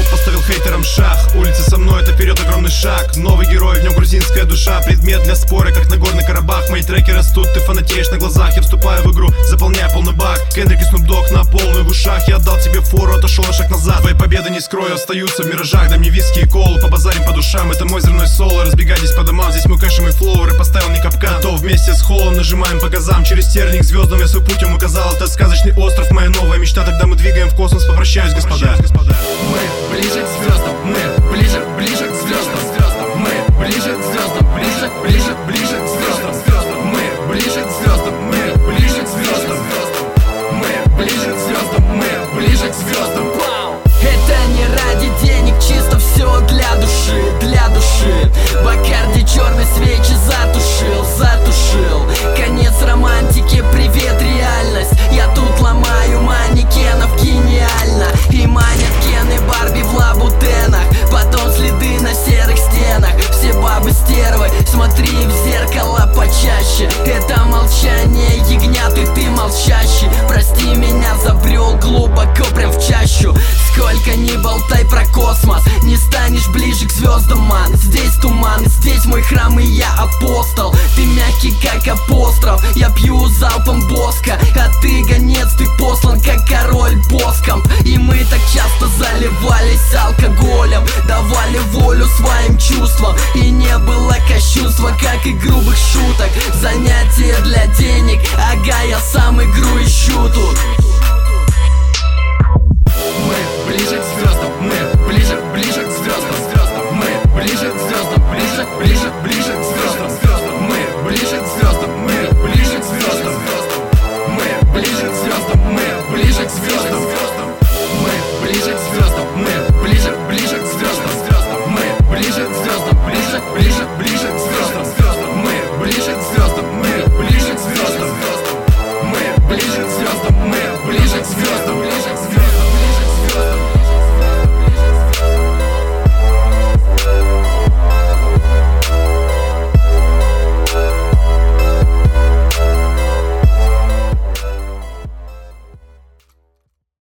поставил хейтерам шах. Улицы со мной, это вперед огромный шаг. Новый герой, в нем грузинская душа. Предмет для спора, как Нагорный Карабах. Мои треки растут, ты фанатеешь на глазах. Я вступаю в игру, заполняя полный бак. Кендрик и Снуп Дог на полную в ушах. Я отдал тебе фору, отошел на шаг назад. Твои победы не скрою, остаются в миражах. Дай мне виски и колу, побазарим по душам. Это мой взрывной соло, разбегайтесь по домам. Здесь мой кэш и мой флоу, рэп поставил мне капкан. То вместе с холлом нажимаем по газам. Через терник звездам я свой путь им указал. Это сказочный остров, моя новая мечта. Тогда мы двигаем в космос, попрощаюсь, господа. Мы ближе к звездам, мы ближе к звездам. Мы ближе к звездам, ближе к звездам. Мы ближе к звездам, мы ближе к звездам. Мы ближе к звездам, мы ближе к звездам. Это не ради денег, чисто все для души, для души. Бакарди черной свечи затушил. Конец романтики, привет реальность. Я тут ломаю манекенов гениально. И манят Кен и Барби в лабутенах. Потом следы на серых стенах. Все бабы стервы, смотри в зеркало почаще. Это молчание ягнят, и ты молчащий. Прости меня, забрел глубоко прям в чащу. Сколько ни болтай про космос, не станешь ближе к звездам, ман. Здесь туман, здесь мой храм и я апостол. Ты мягкий как апостроф, я пью залпом боска. А ты гонец, ты послан как король боском. И мы так часто заливались алкоголем, давали волю своим чувствам. И не было кощунства, как и грубых шуток. Занятие для денег, ага, я сам игру ищу тут. Мы